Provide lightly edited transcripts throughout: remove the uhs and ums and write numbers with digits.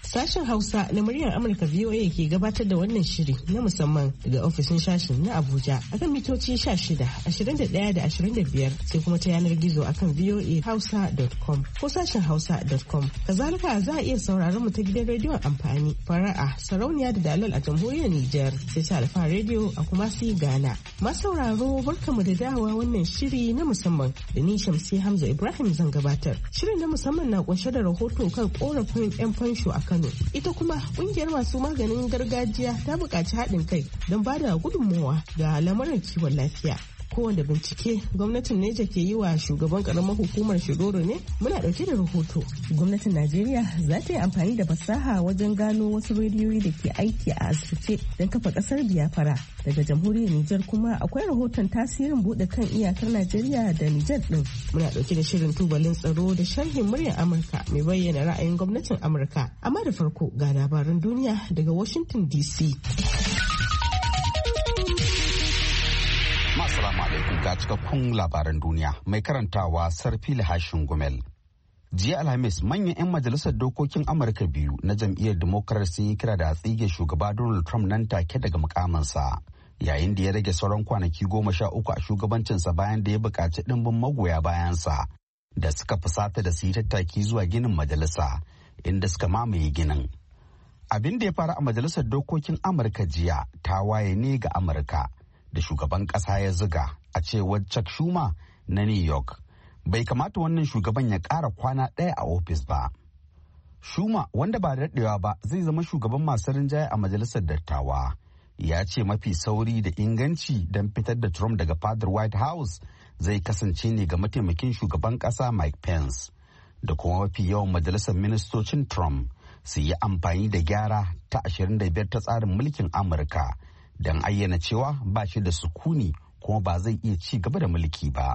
Sashen Hausa na muryar Amurka VOA ke gabatar da wannan shiri na musamman daga ofishin sashen na Abuja akan mitoci 16, 21 da 25 sai kuma ta yanar gizo akan voahausa.com ko sashen hausa.com. Kazalika za a iya sauraron mu ta gidan rediyon amfani fara'a sarauniya da dalal a jamhuriyar Nijar sai ta alfa rediyo a kuma si Ghana. Masu sauraro barkamu da dawowa wannan shiri na musamman da ni Shamsi Hamza Ibrahim zan gabatar. Shirin na musamman na kunshe da rahoto kan korafin 'yan fansho a Kano. Ita kuma kungiyar masu maganin gargajiya ta buƙaci haɗin kai don ba da gudunmawa ga lamarin kiwon lafiya. Kowane bincike gwamnatin Neja ke yi wa shugaban karamar hukumar Shiroro ne muna ɗauke da rahoto. Gwamnatin Najeriya za ta yi amfani da fasaha wajen gano wasu rediyoyi da ke aiki a asirce don kafa ƙasar Biafra. Daga jamhuriyar Nijar kuma akwai rahoton tasirin buɗe kan iyakar Najeriya da Nijar ɗin. Muna ɗauke da shirin tubalin tsaro da sharhin muryar Amurka mai bayyana ra'ayin gwamnatin Amurka. Amma da farko ga labaran duniya daga Washington DC. Assalamu alaikum ga cikakkun labaran duniya mai karantawa Sarfili Hashin Gumel. Jiya Alhamis manyan 'yan majalisar dokokin Amurka biyu na jam'iyyar Democrat sun yi kira da a tsige shugaba Donald Trump nan take daga mukaminsa yayin da ya rage sauran kwanaki 13 a shugabancinsa bayan da ya buƙaci ɗimbin magoya bayansa da suka fusata da su yi tattaki zuwa ginin majalisa inda suka mamaye ginin. Abin da ya faru a majalisar dokokin Amurka jiya ta waye ne ga Amurka da shugaban ƙasa ya zuga a cewar Chuck Schumer na New York. Bai kamata wannan shugaban ya ƙara kwana ɗaya a ofis ba. Schumer wanda ba da daɗewa ba zai zama shugaban masu rinjaye a majalisar dattawa. Ya ce mafi sauri da inganci don fitar da Trump daga fadar White House zai kasance ne ga mataimakin shugaban ƙasa Mike Pence da kuma mafi yawan majalisar ministocin Trump su yi amfani da gyara ta 25 ta tsarin mulkin Amurka don ayyana cewa ba shi da sukuni kuma ba zai iya ci gaba da mulki ba.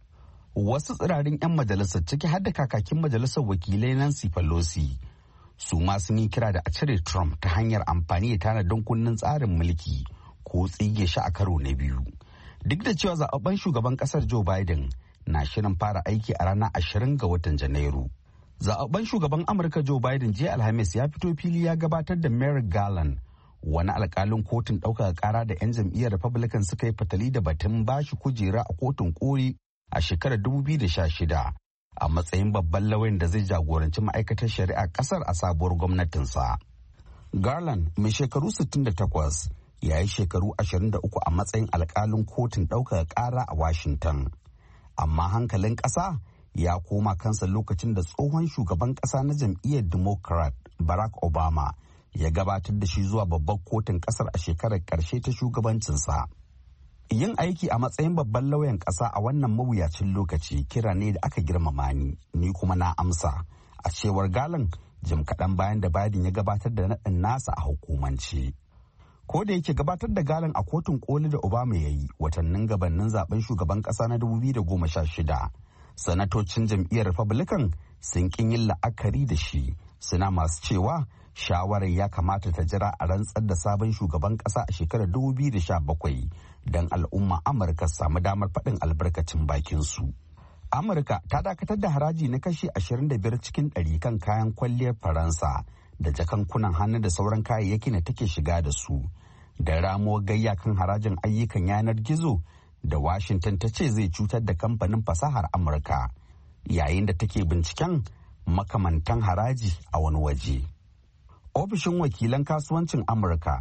Wasu tsirarin 'yan majalisar ciki har da kakakin majalisar wakilai Nancy Pelosi su ma sun yi kira da a cire Trump ta hanyar amfani da tanadin kundin tsarin mulki ko tsige shi a karo na biyu. Duk da cewa zaɓaɓɓen shugaban ƙasar Joe Biden na shirin fara aiki a ranar 20 ga watan Janairu. Zaɓaɓɓen shugaban Amurka Joe Biden jiya Alhamis ya fito fili ya gabatar da Merrick Garland, wani alkalin kotun ɗaukaka ƙara da 'yan jam'iyyar Republican suka yi fatali da batun bashi kujera a kotun kori a shekarar 2016 a matsayin babban lauyan da zai jagoranci ma'aikatar shari'a ƙasar a sabuwar gwamnatinsa. Garland mai shekaru 68 ya yi shekaru 23 a matsayin alkalin kotun ɗaukaka ƙara a Washington. Amma hankalin ƙasa ya koma kansa lokacin da tsohon shugaban ƙasa na jam'iyyar Democrat Barack Obama ya gabatar da shi zuwa babbar kotun kasar a shekarar karshe ta shugabancinsa. Yin aiki a matsayin babban lauyan ƙasa a wannan mawuyacin lokaci kira ne da aka girmama ni kuma na amsa, a cewar Galan jim kaɗan bayan da Biden ya gabatar da naɗin nasa a hukumance. Ko da yake gabatar da Galan a kotun koli da Obama ya yi watannin gabanin zaben shugaban ƙasa na 2016, sanatocin jam'iyyar Republican sun ƙin yin la'akari da shi, suna masu cewa shawarar ya kamata ta jira a rantsar da sabon shugaban kasa a shekarar 2017 don al'umma Amurka samu damar faɗin albarkacin bakinsu. Amurka ta dakatar da haraji na kashi 25 cikin 100 kan kayan kwalliyar Faransa da jakankunan hannu da sauran kayayyaki da take shiga da su, da ramuwar gayya kan harajin ayyukan yanar gizo da Washington ta ce zai cutar da kamfanin fasahar Amurka yayin da take binciken makamantan haraji a wani waje. Ofishin wakilan kasuwancin Amurka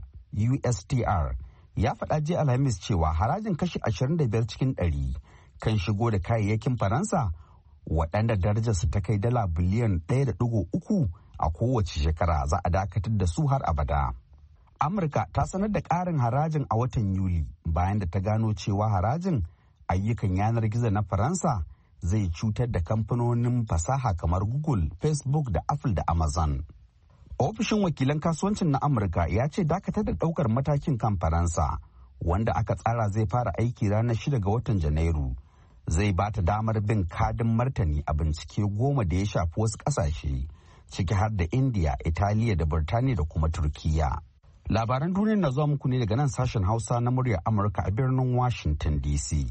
USTR ya faɗa jiya Alhamis cewa harajin kashi 25 cikin 100 kan shigo da kayayyakin Faransa waɗanda darajarsu ta kai dala biliyan 1.3 a kowace shekara za a dakatar da su har abada. Amurka ta sanar da ƙarin harajin a watan Yuli bayan da ta gano cewa harajin ayyukan yanar gizo na Faransa zai cutar da kamfanonin fasaha kamar Google, Facebook da Apple da Amazon. Ofishin wakilan kasuwancin na Amurka ya ce dakatar da ɗaukar matakin kan Faransa, wanda aka tsara zai fara aiki ranar 6 ga watan Janairu, zai ba ta damar bin kadin martani a bincike 10 da ya shafi wasu ƙasashe, ciki har da India, Italiya da Birtaniya da kuma Turkiyya. Labaran duniya na zuwa muku ne daga nan sashen Hausa na muryar Amurka a birnin Washington DC.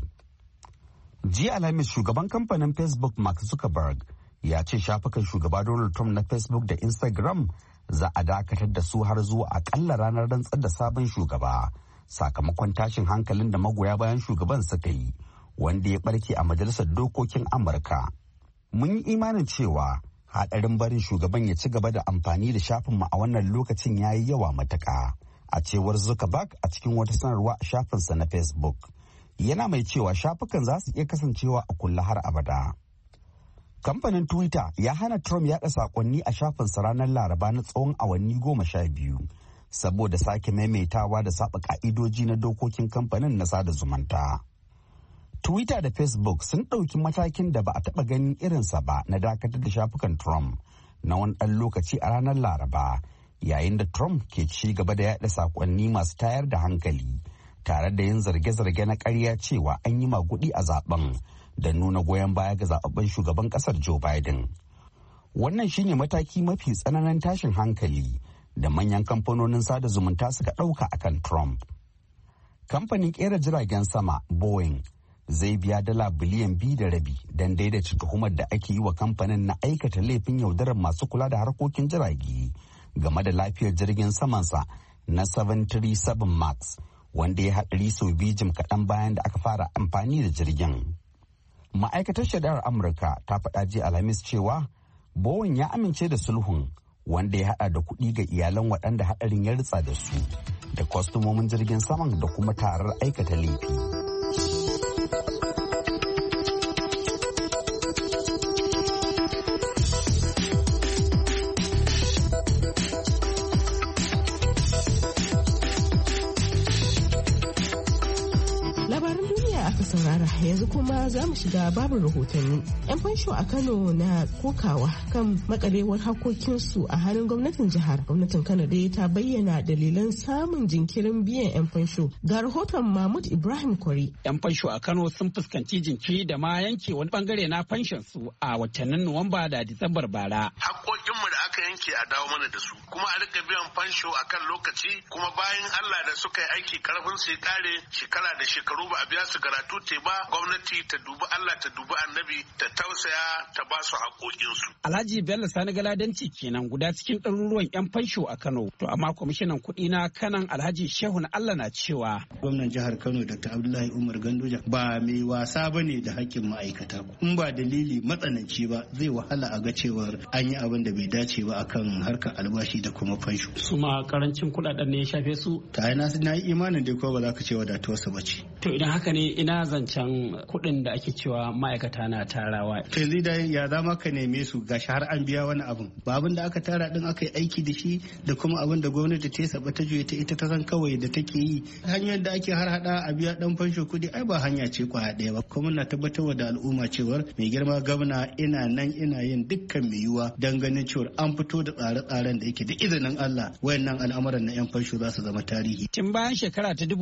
Jiya Alhamis shugaban kamfanin Facebook Mark Zuckerberg ya ce shafukan shugaba Donald Trump na Facebook da Instagram za a dakatar da su har zuwa akalla ranar rantsar da sabon shugaba sakamakon tashin hankalin da magoya bayan shugaban suka yi wanda ya barke a majalisar dokokin Amurka. Mun yi imanin cewa haɗarin barin shugaban ya ci gaba da amfani da shafinmu a wannan lokacin ya yi yawa matuƙa, a cewar Zuckerberg a cikin wata sanarwa a shafinsa na Facebook. Yana mai cewa shafukan za su iya kasancewa a kulle har abada. Kamfanin Twitter ya hana Trump yaɗa saƙonni a shafinsa ranar Laraba na tsawon awanni 12 saboda sake maimaitawa da saba ƙa'idoji na dokokin kamfanin na sada zumunta. Twitter da Facebook sun ɗauki matakin da ba a taɓa ganin irinsa ba na dakatar da shafukan Trump na wani ɗan lokaci a ranar Laraba, yayin da Trump ke ci gaba da yaɗa saƙonni masu tayar da hankali tare da yin zarge-zarge na ƙarya cewa an yi maguɗi a zaben da nuna goyon baya ga zababben shugaban ƙasar Joe Biden. Wannan shine mataki mafi tsananin tashin hankali da manyan kamfanonin sada zumunta suka ɗauka akan Trump. Kamfanin ƙera jiragen sama Boeing zai biya $2.5 biliyan don daidaita tuhumar da ake yi wa kamfanin na aikata laifin yaudarar masu kula da harkokin jirage game da lafiyar jirgin samansa na 737 Max wanda ya haɗari sau biyu jim kaɗan bayan da aka fara amfani da jirgin. Ma'aikatar shari'ar Amurka ta faɗa jiya Alhamis cewa Bowen ya amince da sulhun wanda ya haɗa da kuɗi ga iyalan waɗanda haɗarin ya ritsa da su da kwastomomin jirgin saman da kuma tarar aikata laifi. saurara yanzu kuma za mu shiga babin rahotanni. 'Yan fansho a Kano na kokawa kan makarewar hakokinsu a hannun gwamnatin jihar. Gwamnatin Kano dai ta bayyana dalilan samun jinkirin biyan 'yan fansho. Ga rahoton Mahmud Ibrahim Kwari. 'Yan fansho a Kano sun fuskanci jinkiri da ma yanke wani bangare na fanshon su a watannin Nuwamba da Disambar bara. Hakokinmu da aka yanke a dawo mana da su, kuma a rika biyan fansho a kan lokaci, kuma bayan Allah da suka yi aiki karfin su ya kare shekara da shekaru ba a biya su garatu te ba, gwamnati ta dubi Allah ta dubi annabi ta tausaya ta ba su haƙoƙinsu. Alhaji Bello Sani Galadanci kenan guda cikin ɗaruruwan 'yan fansho a Kano. To amma kwamishinan kuɗi na Kanan Alhaji Shehu na Allah na cewa. Gwamnan jihar Kano Dr. Abdullahi Umar Gandoja ba mai wasa ba ne da haƙƙin ma'aikata. In ba dalili matsananci ba zai wahala a ga cewar an yi abin da bai dace ba akan harkar albashi da kuma fansho. Su ma karancin kuɗaɗen ne ya shafe su? Ta na yi imanin dai ko ba za ka ce wadatuwarsa ba ce. To idan haka ne ina zancen kuɗin da ake cewa ma'aikata na tarawa. To yanzu da ya zama ka neme su gashi har an biya wani abun. Ba abin da aka tara din aka yi aiki da shi da kuma abin da gwamnati ta saba ta juya ta ita ta san kawai da take yi. Hanyar da ake har hada a biya dan fansho kuɗi ai ba hanya ce kwaya ɗaya ba. Kuma na tabbatar da al'umma cewar mai girma gwamna ina nan ina yin dukkan mai yiwuwa dan ganin cewar an fito da tsare-tsaren da yake da izinin Allah wayannan al'amuran na 'yan fansho za su zama tarihi. Tun bayan shekara ta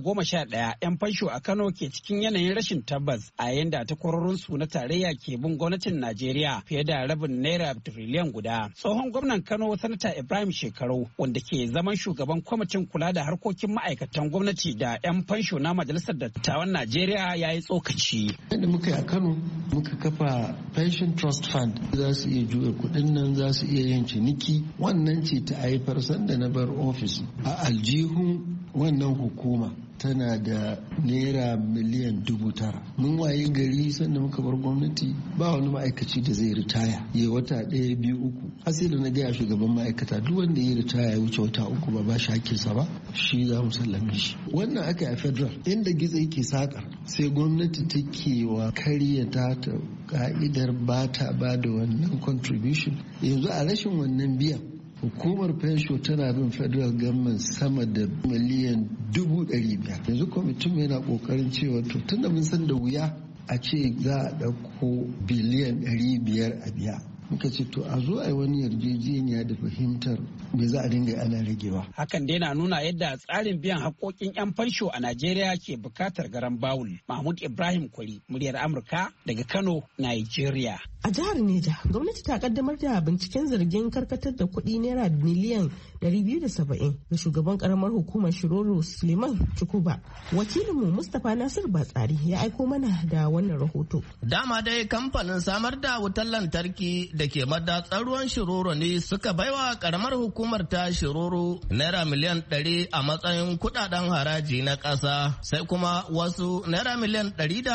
2011 'yan fansho a Kano ke cikin yanayin rashin tabbas a yayin da takwarorinsu na tarayya ke bin gwamnatin Najeriya fiye da rabin naira tiriliyan guda. Tsohon gwamnan Kano Sanata Ibrahim Shekarau wanda ke zaman shugaban kwamitin kula da harkokin ma'aikatan gwamnati da 'yan fansho na Majalisar Dattawan Najeriya ya yi tsokaci. Yadda muka yi a Kano muka kafa Pension Trust Fund za su iya juya kuɗin nan za su iya yin ciniki wannan ce ta haifar sanda na bar ofis a aljihun wannan hukuma tana da naira miliyan 9,000. Mun waye gari sanda muka bar gwamnati ba wani ma'aikaci da zai ritaya ya wata 1, 2, 3. Asali na gaya shugaban ma'aikata duk wanda ya ritaya ya wuce wata 3 ba shi hakkinsa ba shi za mu sallame shi. Wannan aka yi a federal inda gizo yake sakar sai gwamnati take wa karya ta ka'idar ba ta ba da wannan contribution. Yanzu a rashin wannan biyan hukumar fensho tana bin federal government sama da miliyan 500,000. Yanzu kwamitin yana kokarin cewa to tunda mun san da wuya a ce za a ɗauko biliyan 500 a biya. Muka ce to a zo a yi wani yarjejeniya da fahimtar me za a dinga ana ragewa. Hakan dai na nuna yadda tsarin biyan haƙoƙin 'yan fansho a Najeriya ke buƙatar garan bawul. Mahmud Ibrahim Kwari, muryar Amurka daga Kano, Nigeria. A jihar Neja, gwamnati ta kaddamar da binciken zargin karkatar da kuɗi naira miliyan 270 ga shugaban karamar hukumar Shiroro Suleiman Chukuba. Wakilinmu Mustapha Nasir Batsari ya aiko mana da wannan rahoto. Dama dai kamfanin samar da wutar lantarki da ke madatsar ruwan Shiroro ne suka baiwa karamar hukumar ta Shiroro naira miliyan 100 a matsayin kudaden haraji na ƙasa, sai kuma wasu naira miliyan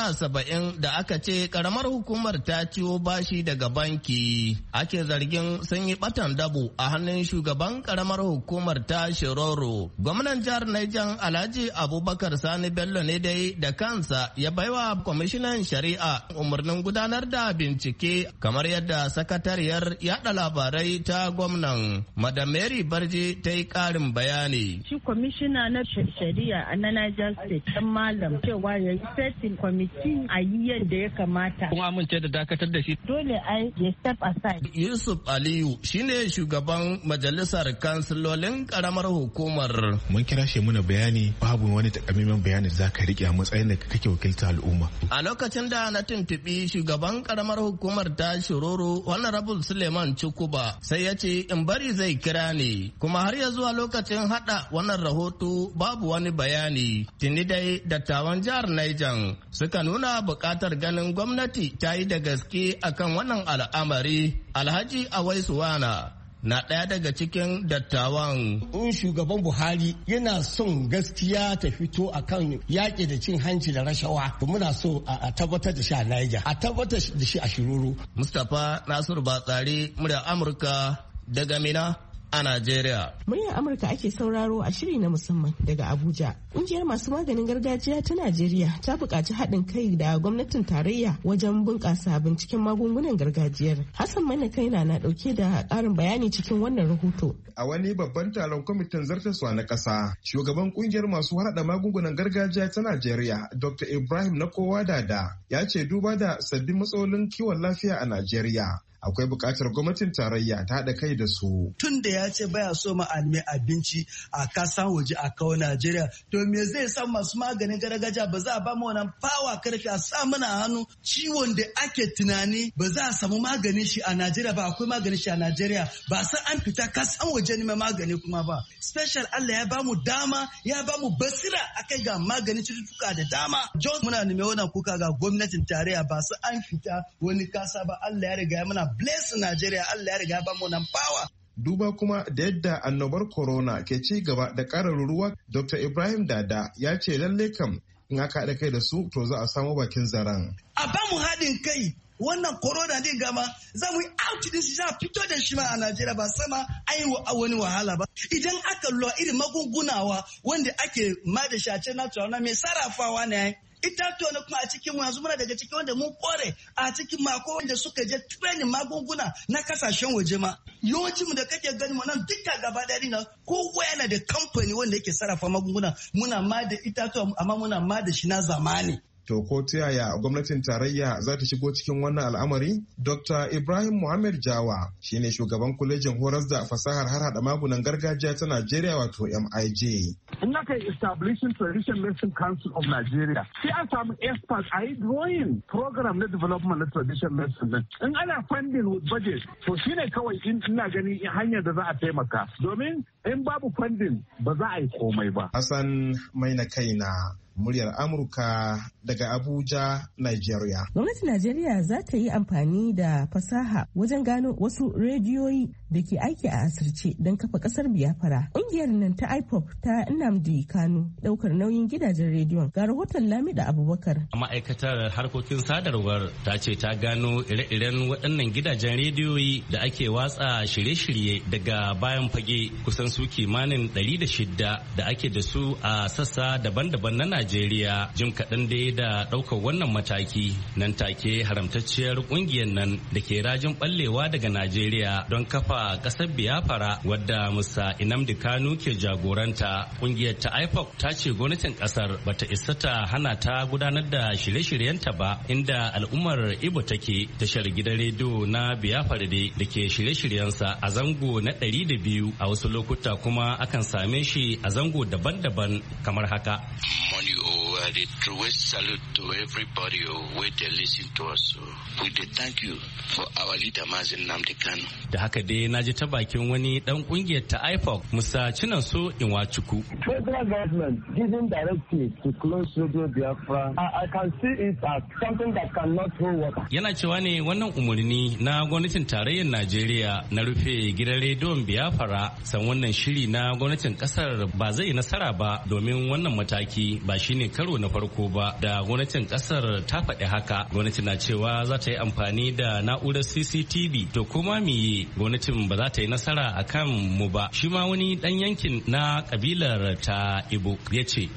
170 da aka ce karamar hukumar ta ciwo bashi daga banki. Ake zargin sun yi batan dabo a hannun shugaban karamar hukumar ta Shiroro. Gwamnan jihar Niger Alhaji Abubakar Sani Bello ne dai da kansa ya baiwa kwamishinan shari'a umarnin gudanar da bincike, kamar yadda sakatariyar yada labarai ta gwamnan Madam Mary Barje ta yi karin bayani. Shi kwamishina na shari'a a na Niger State dan malam cewa ya yi setting kwamiti a yi yadda ya kamata. Kun amince da dakatar da shi? Dole ai ya step aside. Yusuf Aliyu shine shugaban majalisar kansilolin karamar hukumar. Mun kira shi muna bayani, babu wani takamaiman bayani za ka rike a matsayin da kake wakilta al'umma. A lokacin da na tuntuɓi shugaban karamar hukumar ta Shiroro Honorable Suleiman Chukuba sai ya ce in bari zai kira ne, kuma har ya zuwa lokacin hada wannan rahoto babu wani bayani. Tuni dai dattawan jihar Niger suka nuna buƙatar ganin gwamnati ta yi da gaske akan wannan al'amari. Alhaji Awaisu Wana na ɗaya daga cikin dattawan. In shugaban Buhari yana son gaskiya ta fito akan yaƙi da cin hanci da rashawa, muna so a tabbatar da shi a Niger, a tabbatar da shi a Shiroro. Mustapha Nasiru Batsari, murya Amurka daga Mina a Najeriya. Muryar Amurka ake sauraro a shiri na musamman daga Abuja. Ƙungiyar masu maganin gargajiya ta Najeriya ta buƙaci haɗin kai da gwamnatin tarayya wajen bunƙasa binciken magungunan gargajiyar. Hassan Mana Kaina na ɗauke da ƙarin bayani cikin wannan rahoto. A wani babban taron kwamitin zartaswa na ƙasa, shugaban ƙungiyar masu haɗa magungunan gargajiya ta Najeriya, Dr. Ibrahim Nakowa Dada, ya ce duba da sabbin matsalolin kiwon lafiya a Najeriya, akwai buƙatar gwamnatin tarayya ta haɗa kai da su. Tun da ya ce baya so ma'almai abinci a kasan waje a kawo Najeriya, to me zai sa masu maganin gargajiya ba za a ba mu wannan fawa karfi a sa mana hannu ciwon da ake tunani ba za a samu maganin shi a Najeriya ba, akwai maganin shi a Najeriya ba san an fita kasan waje ne mai magani kuma ba. Special Allah ya ba mu dama, ya ba mu basira akai ga maganin cututtuka da dama. Jos muna neme wannan kuka ga gwamnatin tarayya ba su an fita wani kasa ba, Allah ya riga ya mana bless Najeriya, Allah ya riga ba mu nan power. Duba kuma da yadda annobar corona ke ci gaba da ƙara ruruwa, Dr. Ibrahim Dada ya ce lalle kam in aka haɗa kai da su to za a samu bakin zaren. A ba mu haɗin kai, wannan corona din gama za mu yi out din shi, za a fito da shi ma a Najeriya ba sama an yi wani wahala ba. Idan aka lura irin magungunawa wanda ake ma da shace natural na mai sarrafawa ne, itatuwa na kuma a cikin mu yanzu muna daga cikin wanda mun kore a cikin mako wanda suka je training magunguna na kasashen waje ma. Yawancin mu da kake gani mu nan duka gaba ɗaya dinga kowa yana da kamfani wanda yake sarrafa magunguna, muna ma da itatuwa amma muna ma da shi na zamani. To ko ta yaya gwamnatin tarayya za ta shigo cikin wannan al'amari? Dr. Ibrahim Muhammad Jawa shine shugaban kwalejin horas da fasahar harhaɗa magunan gargajiya ta Najeriya wato MIJ. In aka yi establishing Traditional Medicine Council of Nigeria, sai an samu experts a yi drawing program na development na traditional medicine. In ana funding with budget, to shine kawai ina gani hanyar da za a taimaka. Domin in babu funding ba za a yi komai ba. Hassan Maina Kaina, muryar Amurka daga Abuja, Nigeria. Gwamnatin Najeriya za ta yi amfani da fasaha wajen gano wasu rediyoyi da ke aiki a asirce don kafa kasar Biafra. Ƙungiyar nan ta IPOP ta Nnamdi Kanu ɗaukar nauyin gidajen rediyon. Ga rahoton Lamida Abubakar. Ma'aikatar harkokin sadarwar ta ce ta gano ire-iren waɗannan gidajen rediyoyi da ake watsa shirye-shirye daga bayan fage, kusan su kimanin 106 da ake da su a sassa daban-daban na Najeriya. Jim kaɗan dai da ɗaukar wannan mataki, nan take haramtacciyar ƙungiyar nan da ke rajin ɓallewa daga Najeriya don kafa ƙasar Biafra wadda Musa Nnamdi Kanu ke jagoranta. Ƙungiyar ta IPOP ta ce gwamnatin ƙasar bata isa ta hana ta gudanar da shirye-shiryenta ba, inda al'ummar Igbo take tashar gidan rediyo na Biafra da ke shirye-shiryensa a zango na 102, a wasu lokuta kuma akan same shi a zango daban-daban kamar haka. Money over the truest salute to everybody who they listen to us. So we thank you for our leader Mazi Nnamdi Kanu. Da haka dai na ji ta bakin wani dan kungiyar ta IPOB Musa Chinonso Inwachukwu. Federal government giving directive to close Radio Biafra, I can see it as something that cannot hold water. Yana cewa ne wannan umarni na gwamnatin tarayyar Najeriya na rufe gidan rediyon Biafra san wannan shiri na gwamnatin kasar ba zai nasara ba domin wannan mataki ba shine karo na farko ba da gwamnatin kasar ta faɗi haka. Gwamnati na cewa za ta yi amfani da na'urar CCTV to kuma miye gwamnatin ba za ta yi nasara akan mu ba. Shi ma wani dan yankin na kabilar ta Igbo ya ce.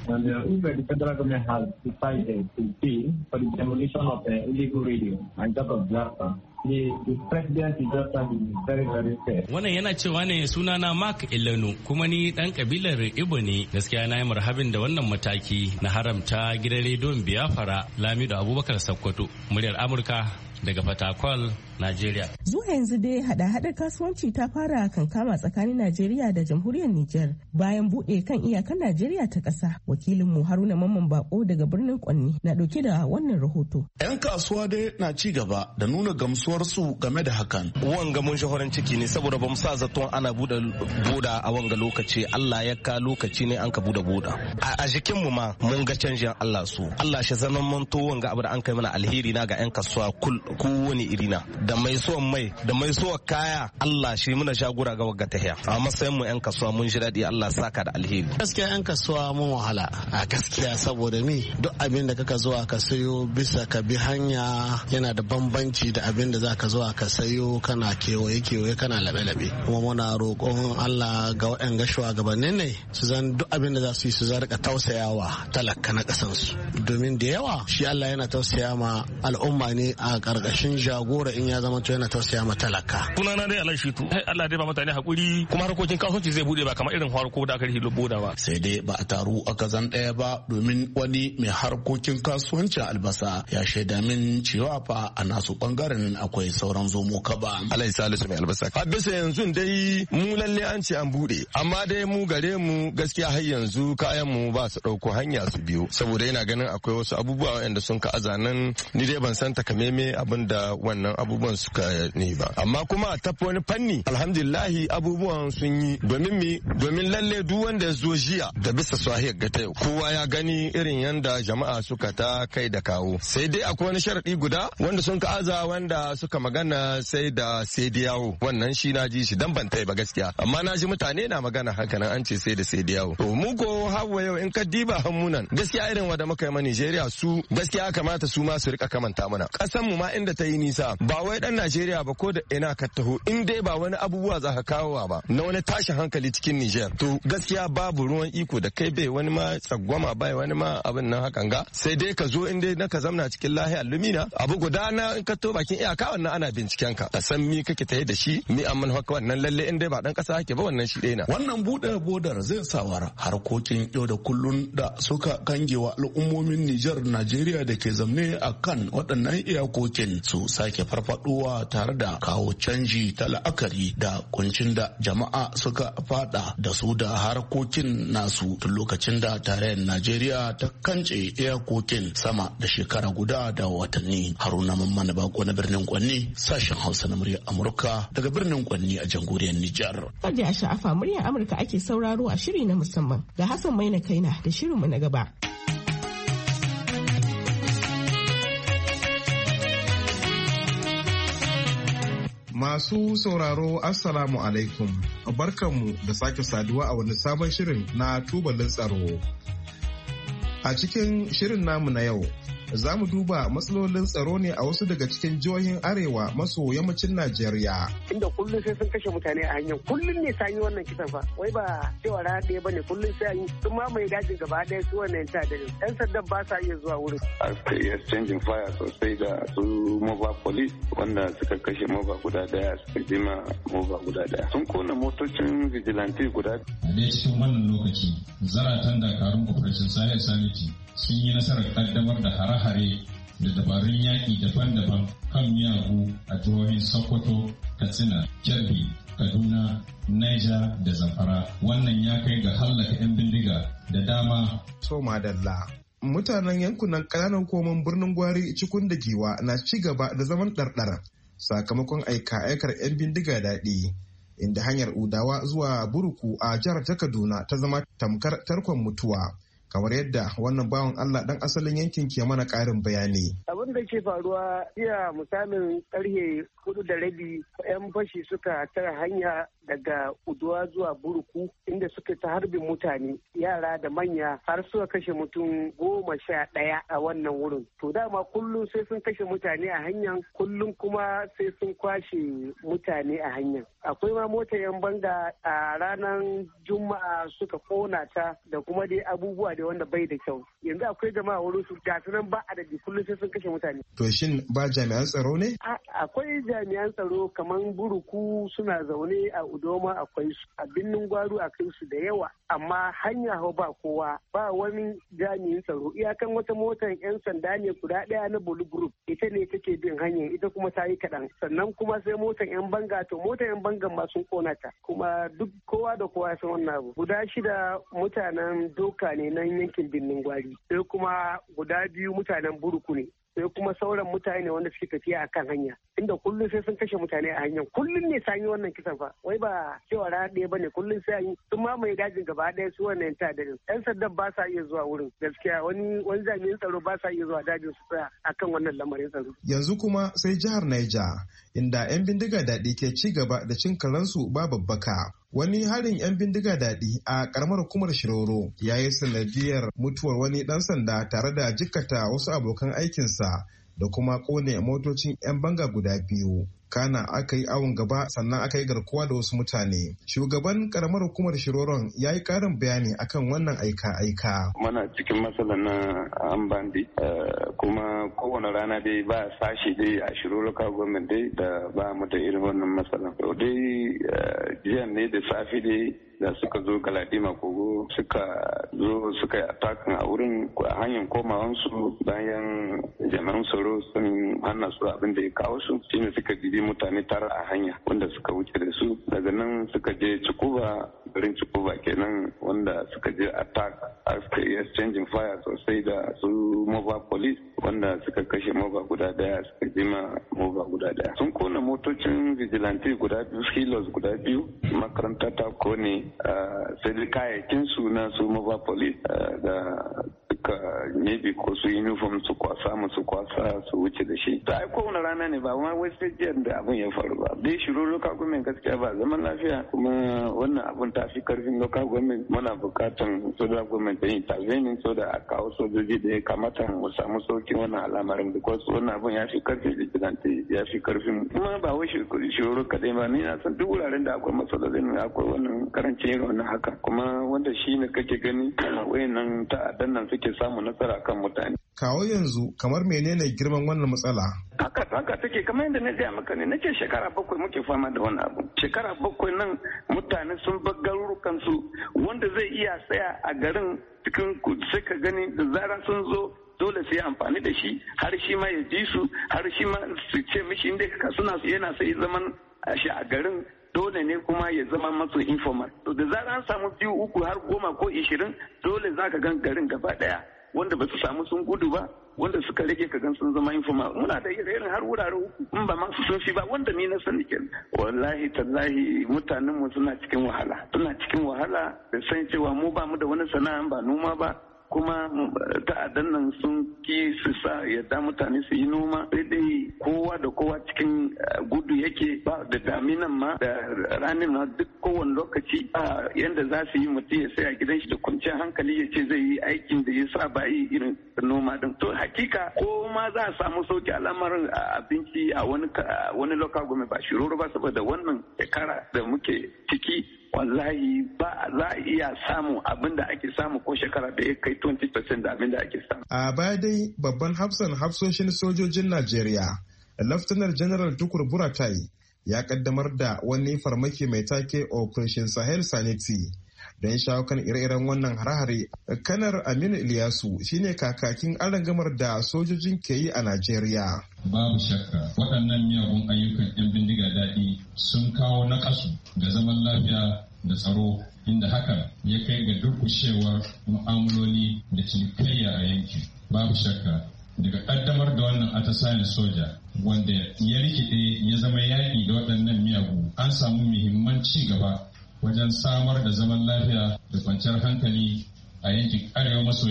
Wannan yana cewa ne sunana Mark Ilanu kuma ni dan kabilar Igbo ne. Gaskiya na yi marhabin da wannan mataki na haramta gidan rediyon Biafra. Lamido Abubakar Sakkwato, muryar Amurka daga Fatakwal, Najeriya. Zuwa yanzu dai hada-hadar kasuwanci ta fara kankama tsakanin Najeriya da jamhuriyar Nijar bayan buɗe kan iyakar Najeriya ta ƙasa. Wakilinmu Haruna Mamman Bako daga birnin Kwanni na ɗauke da wannan rahoto. 'Yan kasuwa dai na ci gaba da nuna gamsuwarsu game da hakan. Wanga mun shahoran ciki ne saboda bamu sa zaton ana buɗe boda a wanga lokaci. Allah ya ka lokaci ne an ka buɗe boda. A jikinmu ma mun ga canjin Allah su. Allah shi zanen manto wanga abu da an kai mana alheri na ga 'yan kasuwa kowane irina. Da mai son mai da mai so kaya Allah shi muna shagura ga wagga tahiya a matsayin mu 'yan kasuwa mun ji daɗi Allah saka da alheri. Gaskiya 'yan kasuwa mun wahala a gaskiya saboda mi duk abin da kaka zuwa ka sayo bisa ka bi hanya yana da bambanci da abin da za ka zuwa ka sayo kana kewaye kana labe-labe kuma muna roƙon Allah ga waɗanda shugabannin ne su zan duk abin da za su yi su zarka tausayawa talaka na ƙasansu domin da yawa shi Allah yana tausaya ma al'umma ne a ƙarƙashin jagora in ya zama to yana tausaya ma talaka. Sunana dai Allah Shitu. Allah dai ba mutane hakuri kuma harkokin kasuwanci zai bude ba kamar irin harko da aka yi boda ba. Sai dai ba a taru a kazan ɗaya ba domin wani mai harkokin kasuwancin albasa ya shaida min cewa fa a nasu bangaren akwai sauran zomo kaba. Alhaji Salisu mai albasa. A bisa yanzu dai mu lalle an ce an bude amma dai mu gare mu gaskiya har yanzu kayan mu ba su ɗauko hanya su biyo saboda yana ganin akwai wasu abubuwa waɗanda sun ka azanan ni dai ban san takameme abin da wannan abubuwan suka ne ba amma kuma a tafi wani fanni alhamdulillahi abubuwan sun yi domin lalle duk wanda ya zo jiya da bisa swahiyar ga ta kowa ya gani irin yanda jama'a suka ta kai da kawo sai dai akwai wani sharadi guda wanda sun ka aza wanda suka magana sai da yawo wannan shi na ji shi dan ban tai ba gaskiya amma na ji mutane na magana haka nan an ce sai da yawo to mu ko hawa yau in ka diba hannunan gaskiya irin wanda muka yi ma Nigeria su gaskiya kamata su ma su rika kamanta mana kasan mu ma inda ta yi nisa ba wai dan Najeriya ba ko da ina ka taho in dai ba wani abubuwa za ka kawo ba na wani tashin hankali cikin Niger to gaskiya babu ruwan iko da kai bai wani ma tsagwama bai wani ma abin nan hakan ga sai dai ka zo in dai na ka zamna cikin lahiya lumina abu guda na in ka to bakin iyaka wannan ana binciken ka a san mi kake tayi da shi mi amman haka wannan lalle in dai ba dan kasa hake ba wannan shi dai na wannan bude bodar zai sawar harkokin yau da kullun da suka kangewa al'ummomin Niger Najeriya da ke zamne akan waɗannan iyakokin su sake farfaduwa tare da kawo canji ta la'akari da kuncin da jama'a suka fada da su da harkokin nasu tun lokacin da tarayyar Najeriya ta kance iyakokin sama da shekara guda da watanni. Haruna Mamman Bako na birnin Kwanni sashen Hausa na muryar Amurka daga birnin Kwanni a jamhuriyar Nijar. Kaji a sha'afa muryar Amurka ake sauraro a shiri na musamman ga Hassan Maina Kaina da shirinmu na gaba. Masu sauraro Assalamu alaikum, barkanmu da sake saduwa a wani sabon shirin na tubalin tsaro. A cikin shirin namu na yau, za mu duba matsalolin tsaro ne a wasu daga cikin jihohin arewa maso yammacin Najeriya. Inda kullum sai sun kashe mutane a hanyar, kullum ne ta yi wannan kisan fa, wai ba cewa rana ɗaya ba ne kullum sai yi sun mamaye dajin gaba ɗaya su wannan ta dare. 'Yan sandan ba sa iya zuwa wurin. A yi exchanging fire sosai da su mobile police wanda suka kashe mobile guda daya suka jima mobile guda daya. Sun kona motocin vigilante guda. A dai cikin wannan lokaci, zaratan dakarun Operation Sahel Sanity sun yi nasarar kaddamar da hare-hare da dabarun yaƙi daban-daban kan miyagu a jihohin Sokoto, Katsina, Kebbi, Kaduna, Niger da Zamfara. Wannan ya kai ga hallaka 'yan bindiga da dama. So madalla. mutanen yankunan ƙananan hukumomin birnin Gwari, Cikun da Giwa na ci gaba da zaman ɗarɗar sakamakon aika-aikar 'yan bindiga daɗi, inda hanyar Udawa zuwa Buruku a jihar ta Kaduna ta zama tamkar tarkon mutuwa. Kamar yadda wannan bawan Allah dan asalin yankin ke mana ƙarin bayani. Abin da ke faruwa jiya misalin karfe 4:30 'yan fashi suka tara hanya daga Uduwa zuwa Buruku inda suka ta harbin mutane yara da manya har suka kashe mutum 11 a wannan wurin. To dama kullum sai sun kashe mutane a hanyar, kullum kuma sai sun kwashe mutane a hanyar. Akwai ma motar 'yan banga a ranar Juma'a suka kona ta da kuma dai abubuwa da wanda bai da kyau. Yanzu akwai jama'a wurin su gasu nan ba adadi kullum sai sun kashe mutane. To shin ba jami'an tsaro ne? Akwai jami'an tsaro kamar Buruku suna zaune a Udoma akwai su, a Birnin Gwaru akwai su da yawa, amma hanya hau ba kowa, ba wani jami'in tsaro. Iyakan wata motar 'yan sanda ne guda ɗaya na Bolu Group, ita ne take bin hanyar, ita kuma ta yi kaɗan. Sannan kuma sai motar 'yan banga, to motar 'yan bangan ma sun kona ta. Kuma duk kowa da kowa san wannan abu. Guda 6 mutanen doka ne nan yankin Birnin Gwari, sai kuma guda 2 mutanen Buruku ne. Sai kuma sauran mutane wanda suke tafiya a kan hanya, inda kullum sai sun kashe mutane a hanyar. Kullum ne sanyi wannan kisan fa, wai ba cewa rana ɗaya bane, kullum sai yi sun mamaye dajin gaba ɗaya su wannan ta dare. Yan sandan ba sa iya zuwa wurin, gaskiya wani jami'in tsaro ba sa iya zuwa dajin su tsaya akan wannan lamarin tsaro. Yanzu kuma sai jihar Niger, inda 'yan bindiga daɗi ke ci gaba da cin karansu ba babbaka. Wani harin 'yan bindiga daɗi a ƙaramar hukumar Shiroro ya yi sanadiyar mutuwar wani ɗan sanda tare da jikkata wasu abokan aikinsa da kuma ƙone motocin 'yan banga guda 2. Kana aka yi awon gaba sannan aka yi garkuwa da wasu mutane. Shugaban karamar hukumar Shiroron ya yi karin bayani akan wannan aika-aika. Muna cikin matsala na ambandi kuma kowane rana dai ba sashi dai a Shiroro government dai da ba mu da irin wannan matsala. To dai jiya ne da safe dai da suka zo Galadima Kogo suka yi atakin a wurin a hanyar komawansu bayan jami'an tsaro sun hana su abin da ya kawo su shine suka gidi mutane tara a hanya wanda suka wuce da su daga nan suka je Cikuba, garin Cikuba kenan wanda suka je attack suka yi exchanging fire sosai da su mobile police wanda suka kashe mobile guda 1 suka jima mobile guda 1. Sun kona motocin vigilante guda 2, hilos guda 2, makaranta ta kone sai dai kayayyakin su na su mobile police da suka maybe ko su uniform su kwasa su wuce da shi. Ta aiko wani rana ne ba wai sai jiyar da abin ya faru ba. Dai shiru local government gaskiya ba zaman lafiya kuma wannan abin ta fi karfin local government. Muna bukatan federal government da intervening so da a kawo sojoji da ya kamata mu samu saukin wannan al'amarin because wannan abin ya fi karfin vigilante ya fi karfin kuma ba wai shiru kadai ba ni na san duk wuraren da akwai matsalolin akwai wannan karancin irin wannan haka kuma wanda shi ne kake gani wayannan ta'addan nan suke samu nasara kan mutane. Kawo yanzu kamar menene girman wannan matsala? Haka take kamar yadda na gaya maka ne nace shekara 7 muke fama da wannan abu. Shekara 7 nan mutane sun bar garurukan su wanda zai iya tsaya a garin cikin sai ka gani da zaran sun zo dole su yi amfani da shi har shi ma ya ji su har shi ma su ce mishi inda suna yana sai zaman shi a garin dole ne kuma ya zama masu informal. To da zarar an samu 2, 3 har 10 ko 20 dole za ka gan garin gaba daya wanda ba su samu sun gudu ba wanda suka rage ka gan sun zama informal. Muna da irin har wurare 3 in ba masu sun fi ba wanda ni na sani kenan. Wallahi tallahi mutanen mu suna cikin wahala da san cewa mu ba mu da wani sana'a ba noma ba kuma ta'addan nan sun ki su sa yadda mutane su yi noma sai dai kowa da kowa cikin gudu yake ba da daminan ma da ranin ma duk kowane lokaci yanda za su yi mutum ya sai a gidan shi da kwanciyar hankali ya ce zai yi aikin da ya sa ba yi irin noma din. To hakika ko ma za a samu sauki al'amarin abinci a wani local government ba shiroro ba saboda wannan shekara da muke ciki wallahi ba za a iya samu abin da ake samu ko shekara da ya kai 20% da abin da ake samu. A baya dai babban hafsoshin sojojin Najeriya, Laftanar General Tukur Buratai ya kaddamar da wani farmaki mai take Operation Sahel Sanity don shawo kan ire-iren wannan hare-hare. Kanar Aminu Iliyasu shine kakakin arangamar da sojojin ke yi a Najeriya. Babu shakka waɗannan miyagun ayyukan 'yan bindiga daɗi sun kawo naƙasu ga zaman lafiya da tsaro, inda hakan ya kai ga durkushewar mu'amaloli da cinikayya a yankin. Babu shakka daga ƙaddamar da wannan atisayen soja wanda ya rikide ya zama yaƙi da waɗannan miyagu, an samu muhimman ci gaba wajen samar da zaman lafiya da kwanciyar hankali a yankin arewa maso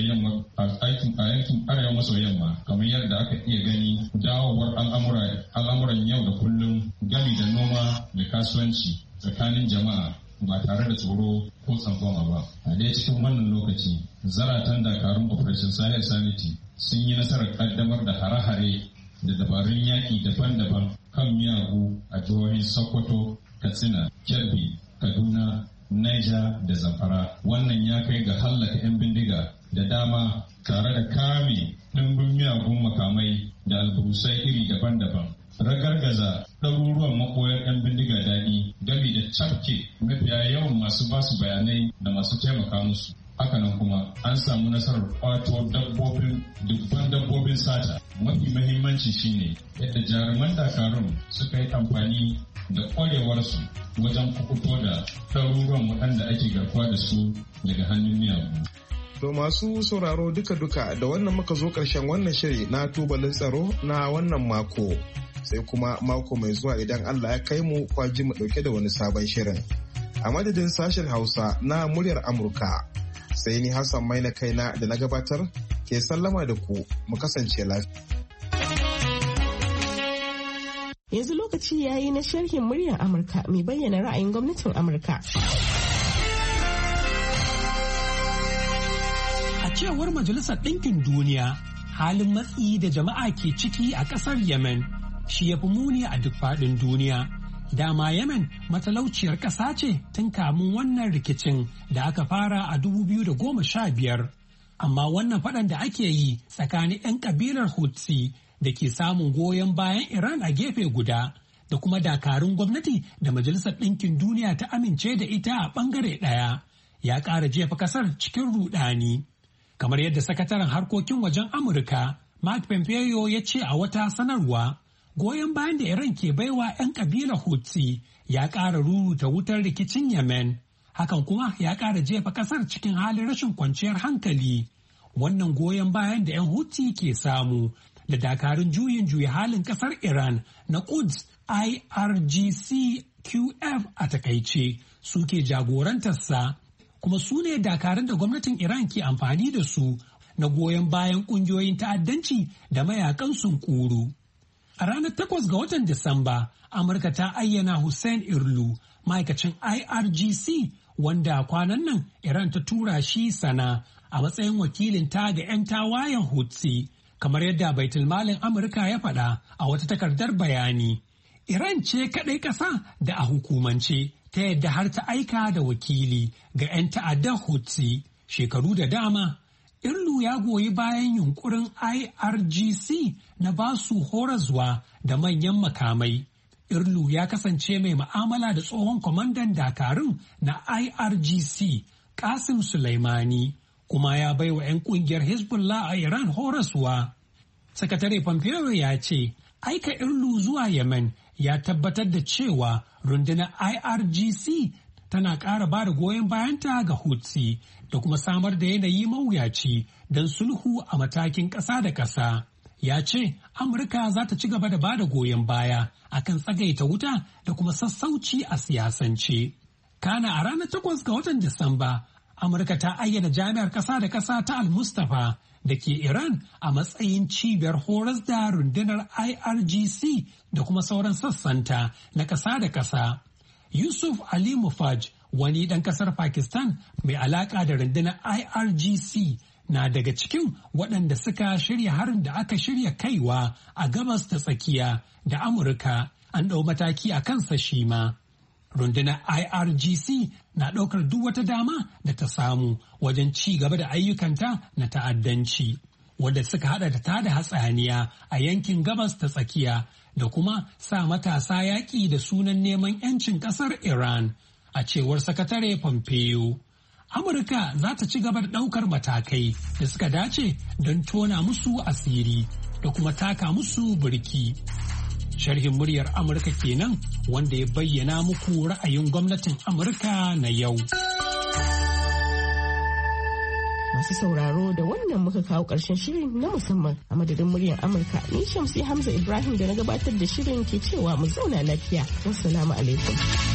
yamma kamar yadda aka iya gani dawowar al'amuran yau da kullum gami da noma da kasuwanci tsakanin jama'a ba tare da tsoro ko tsangwama ba. A daya cikin wannan lokaci zaratan dakarun operation sahel sanity sun yi nasarar kaddamar da hare-hare da dabarun yaƙi daban-daban kan miyagu a jihohin Sokoto, Katsina, Kebbi, Kaduna, Niger da Zamfara. Wannan ya kai ga hallaka 'yan bindiga da dama tare da kame ɗimbin miyagun makamai da alburusai iri daban-daban. Ragargaza ɗaruruwan makoyar 'yan bindiga daɗi gami da cafke mafiya yawan masu basu bayanai da masu taimaka musu. Hakanan kuma an samu nasarar kwato dubban dabbobin sata. Mafi mahimmanci shine yadda jaruman dakarun suka yi amfani da kwarewarsu wajen kukuto da ɗaruruwan waɗanda ake garkuwa da su daga hannun miyagu. To masu sauraro duka-duka da wannan muka zo ƙarshen wannan shiri na tubalin tsaro na wannan mako. Sai kuma mako mai zuwa idan Allah ya kai mu kwaji mu ɗauke da wani sabon shirin. A madadin sashen Hausa na muryar Amurka. Sai ni Hassan mai na kaina da na gabatar ke sallama da ku mu kasance lafiya. Yanzu lokaci ya yi na sharhin muryar Amurka mai bayyana ra'ayin gwamnatin Amurka. A cewar Majalisar Ɗinkin Duniya, halin matsi da jama'a ke ciki a ƙasar Yemen shi ya fi muni a duk faɗin duniya. Dama Yemen matalauciyar ƙasa ce tun kamun wannan rikicin da aka fara a 2015. Amma wannan faɗan da ake yi tsakanin 'yan ƙabilar Houthi da ke samun goyon bayan Iran a gefe guda da kuma dakarun gwamnati da Majalisar Ɗinkin Duniya ta amince da ita a ɓangare ɗaya ya ƙara jefa ƙasar cikin rudani. Kamar yadda sakataren harkokin wajen Amurka Mike Pompeo ya ce a wata sanarwa, goyon bayan da Iran ke baiwa 'yan ƙabilar Houthi ya ƙara ruruta wutar rikicin Yemen. Hakan kuma ya ƙara jefa ƙasar cikin halin rashin kwanciyar hankali. Wannan goyon bayan da 'yan Houthi ke samu da dakarun juyin juya halin kasar Iran na Quds IRGC-QF a takaice suke jagorantarsa, kuma su ne dakarun da gwamnatin Iran ke amfani da su na goyon bayan kungiyoyin ta'addanci da mayakan sunkuru. A ranar 8 ga watan Disamba, Amurka ta ayyana Hussein Irlu, ma'aikacin IRGC wanda kwanan nan Iran ta tura shi Sana a matsayin wakilin ta ga 'yan tawayen Houthi. Kamar yadda baitulmalin Amurka ya faɗa a wata takardar bayani. Iran ce kaɗai ƙasa da a hukumance ta yadda har ta aika da wakili ga 'yan ta'addar Houthi shekaru da dama. Irlu ya goyi bayan yunkurin IRGC na basu horazwa da manyan makamai. Irlu ya kasance mai ma'amala da tsohon kwamandan dakarun na IRGC, Qasim Soleimani. Kuma ya bai wa 'yan kungiyar Hezbollah a Iran horaswa. Sakatare Pompeo ya ce, aika Irlu zuwa Yemen ya tabbatar da cewa rundunar IRGC tana ƙara ba da goyon bayanta ga Houthi da kuma samar da yanayi mawuyaci don sulhu a matakin ƙasa da ƙasa. Ya ce, Amurka za ta ci gaba da ba da goyon baya akan tsagaita wuta da kuma sassauci a siyasance. Kana a ranar 8 ga watan Disamba, Amurka ta ayyana jami'ar ƙasa da ƙasa ta Al-Mustapha da ke Iran a matsayin cibiyar horas da rundunar IRGC da kuma sauran sassanta na ƙasa da ƙasa. Yusuf Ali Mufaj, wani ɗan ƙasar Pakistan mai alaƙa da rundunar IRGC, na daga cikin waɗanda suka shirya harin da aka shirya kaiwa a gabas ta tsakiya da Amurka. An ɗau mataki a kansa shi ma. Rundunar IRGC na ɗaukar duk wata dama da ta samu wajen ci gaba da ayyukanta na ta'addanci, wadda suka haɗa da tada hatsaniya a yankin gabas ta tsakiya da kuma sa matasa yaƙi da sunan neman 'yancin ƙasar Iran, a cewar Sakatare Pompeo. Amurka za ta ci gaba da ɗaukar matakai da suka dace don tona musu asiri da kuma taka musu birki. Sharhin muryar Amurka kenan wanda ya bayyana muku ra'ayin gwamnatin Amurka na yau. Masu sauraro da wannan muka kawo ƙarshen shirin na musamman a madadin muryar Amurka. Ni Shamsi Hamza Ibrahim da na gabatar da shirin ke cewa mu zauna lafiya. Wassalamu alaikum.